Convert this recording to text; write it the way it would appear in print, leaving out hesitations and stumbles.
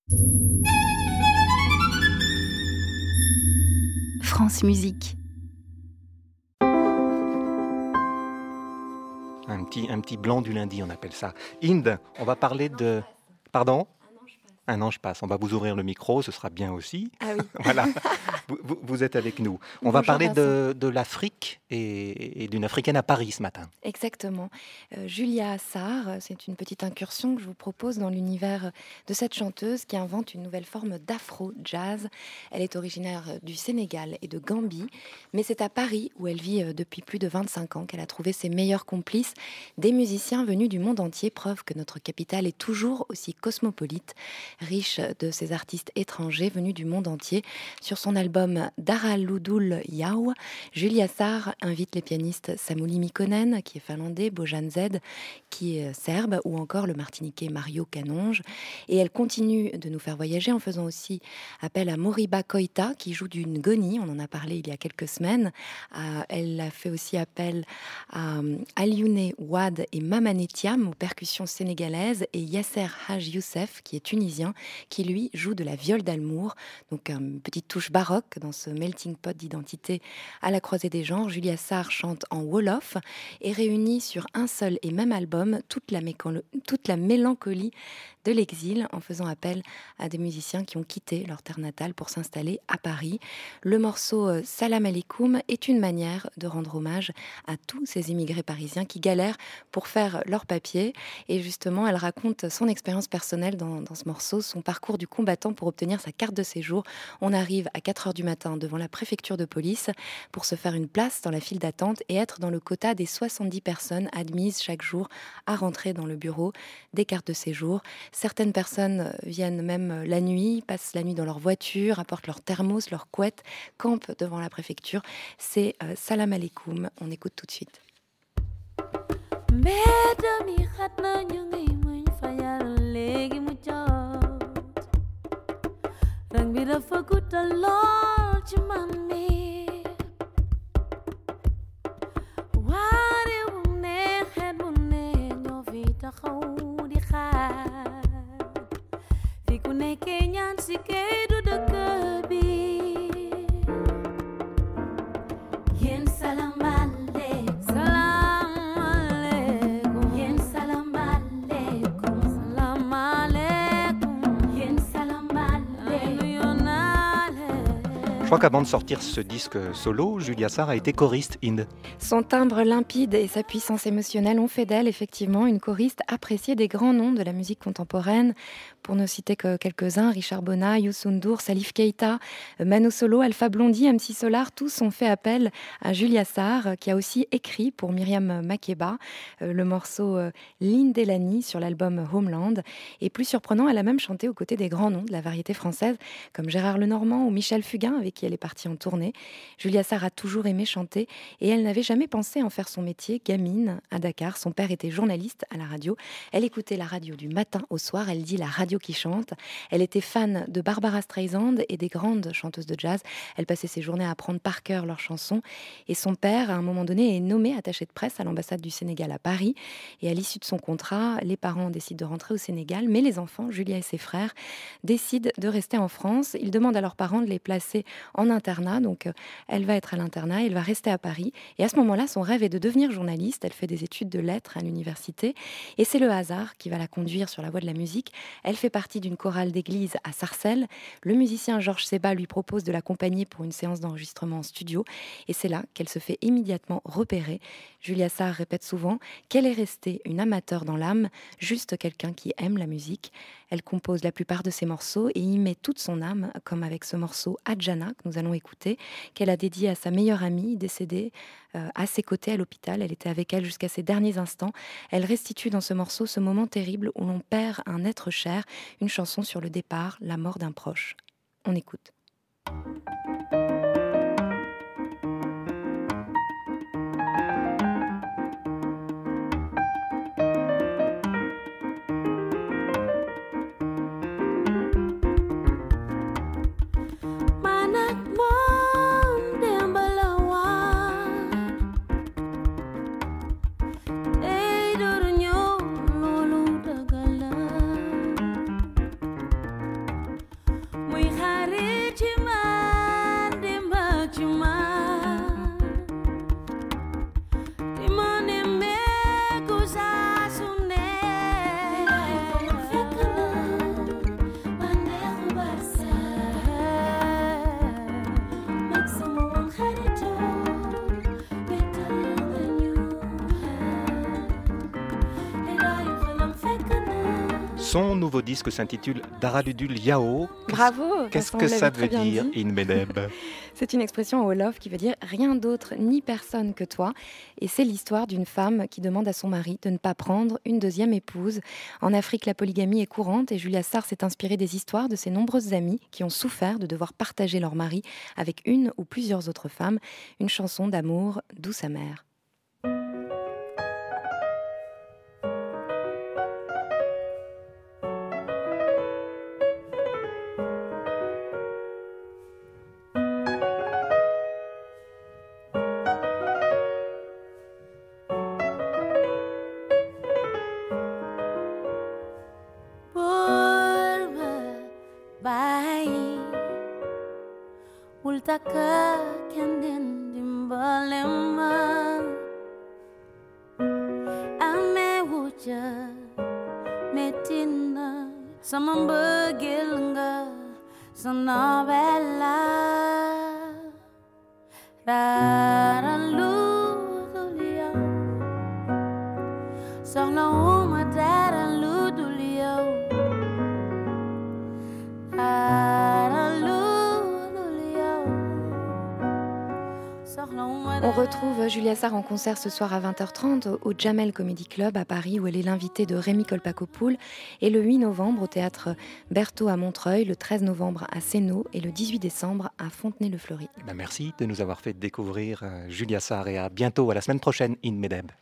France Musique. Un petit blanc du lundi, on appelle ça. Inde, on va parler de... Pardon ? Un ange passe. On va vous ouvrir le micro, ce sera bien aussi. Ah oui. Voilà, vous êtes avec nous. On va parler de l'Afrique et d'une Africaine à Paris ce matin. Exactement. Julia Sarr, c'est une petite incursion que je vous propose dans l'univers de cette chanteuse qui invente une nouvelle forme d'afro-jazz. Elle est originaire du Sénégal et de Gambie, mais c'est à Paris où elle vit depuis plus de 25 ans qu'elle a trouvé ses meilleurs complices, des musiciens venus du monde entier, preuve que notre capitale est toujours aussi cosmopolite, riche de ces artistes étrangers venus du monde entier. Sur son album Dara Ludul Yaw, Julia Sarr invite les pianistes Samuli Mikkonen, qui est finlandais, Bojan Z, qui est serbe, ou encore le martiniquais Mario Canonge. Et elle continue de nous faire voyager en faisant aussi appel à Moriba Koita, qui joue du ngoni, on en a parlé il y a quelques semaines. Elle a fait aussi appel à Alioune Wade et Mamane Thiam aux percussions sénégalaises, et Yasser Haj Youssef, qui est tunisien, qui lui joue de la viole d'Almour, donc une petite touche baroque dans ce melting pot d'identité à la croisée des genres. Julia Sarr chante en wolof et réunit sur un seul et même album toute la mélancolie de l'exil en faisant appel à des musiciens qui ont quitté leur terre natale pour s'installer à Paris. Le morceau Salam Alaikum est une manière de rendre hommage à tous ces immigrés parisiens qui galèrent pour faire leurs papiers. Et justement, elle raconte son expérience personnelle dans ce morceau, son parcours du combattant pour obtenir sa carte de séjour. On arrive à 4h du matin devant la préfecture de police pour se faire une place dans la file d'attente et être dans le quota des 70 personnes admises chaque jour à rentrer dans le bureau des cartes de séjour. Certaines personnes viennent même la nuit, passent la nuit dans leur voiture, apportent leur thermos, leur couette, campent devant la préfecture. C'est Salam Alaikum. On écoute tout de suite. Je crois qu'avant de sortir ce disque solo, Julia Sarr a été choriste, Inde. Son timbre limpide et sa puissance émotionnelle ont fait d'elle effectivement une choriste appréciée des grands noms de la musique contemporaine. Pour ne citer que quelques-uns, Richard Bona, Youssou N'Dour, Salif Keita, Mano Solo, Alpha Blondy, MC Solar, tous ont fait appel à Julia Sarr, qui a aussi écrit pour Myriam Makeba le morceau Lindelani sur l'album Homeland. Et plus surprenant, elle a même chanté aux côtés des grands noms de la variété française, comme Gérard Lenormand ou Michel Fugain, avec qui elle est partie en tournée. Julia Sarr a toujours aimé chanter et elle n'avait jamais pensé en faire son métier. Gamine, à Dakar, son père était journaliste à la radio. Elle écoutait la radio du matin au soir, elle dit la radio qui chante. Elle était fan de Barbara Streisand et des grandes chanteuses de jazz. Elle passait ses journées à apprendre par cœur leurs chansons. Et son père, à un moment donné, est nommé attaché de presse à l'ambassade du Sénégal à Paris. Et à l'issue de son contrat, les parents décident de rentrer au Sénégal, mais les enfants, Julia et ses frères, décident de rester en France. Ils demandent à leurs parents de les placer en internat, donc elle va être à l'internat, elle va rester à Paris, et à ce moment-là, son rêve est de devenir journaliste. Elle fait des études de lettres à l'université, et c'est le hasard qui va la conduire sur la voie de la musique. Elle fait partie d'une chorale d'église à Sarcelles. Le musicien Georges Seba lui propose de l'accompagner pour une séance d'enregistrement en studio, et c'est là qu'elle se fait immédiatement repérer. Julia Sarr répète souvent qu'elle est restée une amateur dans l'âme, juste quelqu'un qui aime la musique. Elle compose la plupart de ses morceaux et y met toute son âme, comme avec ce morceau Adjana que nous allons écouter, qu'elle a dédié à sa meilleure amie décédée à ses côtés à l'hôpital. Elle était avec elle jusqu'à ses derniers instants. Elle restitue dans ce morceau ce moment terrible où l'on perd un être cher, une chanson sur le départ, la mort d'un proche. On écoute. Son nouveau disque s'intitule Daraludul Yao. Bravo. Qu'est-ce Vincent, que vous ça l'avez veut très bien dire, dit. In Medeb? C'est une expression en wolof qui veut dire rien d'autre ni personne que toi. Et c'est l'histoire d'une femme qui demande à son mari de ne pas prendre une deuxième épouse. En Afrique, la polygamie est courante et Julia Sarr s'est inspirée des histoires de ses nombreuses amies qui ont souffert de devoir partager leur mari avec une ou plusieurs autres femmes. Une chanson d'amour douce amère. Ultaka kenden dimbalema ame wuja metina samambagilnga sanabella daraludulia sohla uma daraludulia On retrouve Julia Sarr en concert ce soir à 20h30 au Jamel Comedy Club à Paris où elle est l'invitée de Rémi Kolpakopoul et le 8 novembre au théâtre Berthaud à Montreuil, le 13 novembre à Sénaux et le 18 décembre à Fontenay-le-Fleury. Merci de nous avoir fait découvrir Julia Sarr et à bientôt, à la semaine prochaine, In Medeb.